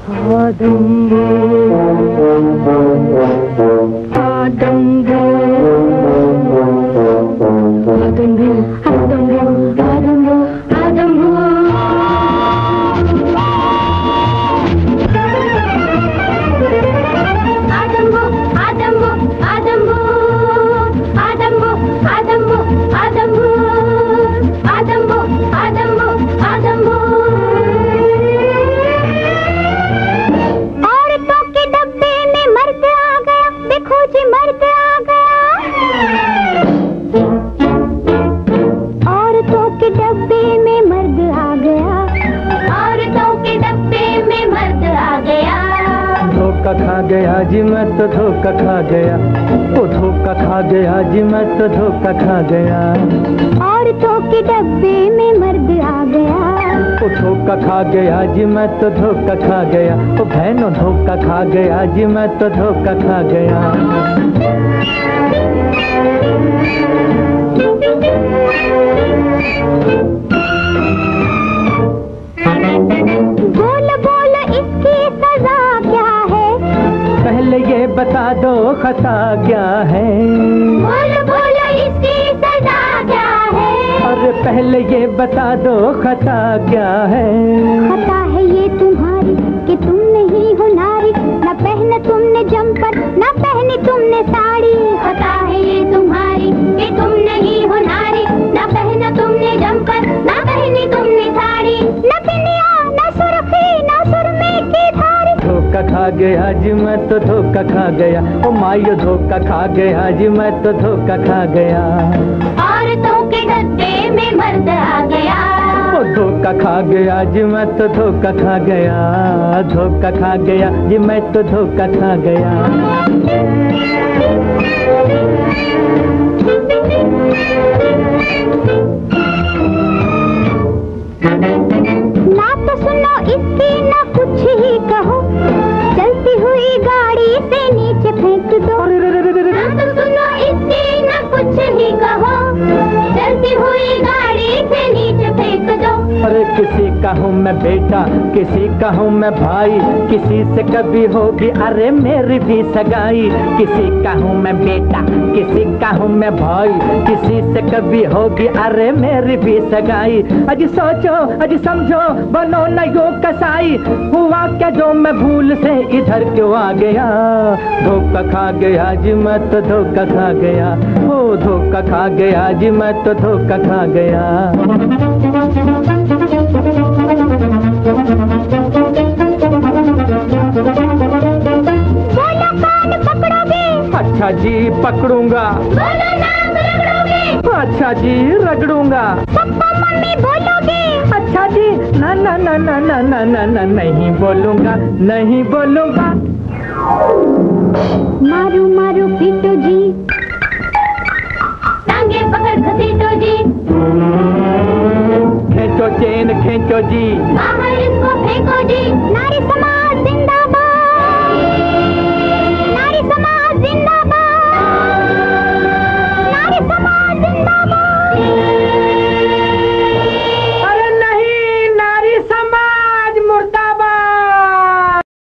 आदम्बो आदम्बो आदम्बो आदम्बो आदम्बो आदम्बो खा गया जी मैं तो धोखा खा गया, ओ धोखा खा गया जी मैं तो धोखा खा गया। औरतों के डब्बे में मर्द आ गया, ओ धोखा खा गया जी मैं तो धोखा खा गया, ओ बहनों धोखा खा गया जी मैं तो धोखा खा गया। बोलो बोलो इसकी सजा क्या है, पहले ये बता दो खता क्या है। बोलो बोलो इसकी सजा क्या है, अरे पहले ये बता दो खता क्या है। खता है ये तुम्हारी कि तुम नहीं हो नारी, न पहना तुमने जम्पर न पहनी तुमने साड़ी। खता है ये तुम्हारी कि तुम नहीं हो नारी, न पहना तुमने जम्पर न पहनी तुमने साड़ी। न पिनिया न सुर्खी न सुरमे की धारी। धोखा खा गया जी मैं तो धोखा खा गया, ओ मायो धोखा खा गया जी मैं तो धोखा खा गया। औरतों के डब्बे में मर्द आ गया, ओ धोखा खा गया जी मैं तो धोखा खा गया, धोखा खा गया जी मैं तो धोखा खा गया। ना तो सुनो इसकी ना कुछ ही कहो, चलती हुई गाड़ी से नीचे फेंक दो। ना तो सुनो इसकी ना कुछ ही कहो, चलती हुई गाड़ी से नीचे फेंक दो। अरे किसी का हूँ मैं बेटा किसी का हूँ मैं भाई, किसी से कभी होगी अरे मेरी भी सगाई। किसी का हूँ मैं बेटा किसी का हूँ मैं भाई, किसी से कभी होगी अरे मेरी भी सगाई। अजी सोचो अजी समझो बनो न यो कसाई, हुआ क्या जो मैं भूल से इधर क्यों आ गया। धोखा खा गया जी मैं तो धोखा खा गया, ओ धोखा खा गया जी मैं तो धोखा खा गया। बोलो कान पकड़ोगे, अच्छा जी पकड़ूंगा। बोलो नाक रगड़ोगे, अच्छा जी रगड़ूंगा। पप्पा मम्मी बोलोगे, अच्छा जी ना ना ना ना ना ना ना ना नहीं बोलूंगा नहीं बोलूंगा। मारू मारू पीटो जी, टांगे पकड़ घसीटो जी, खींचो चेन खींचो जी,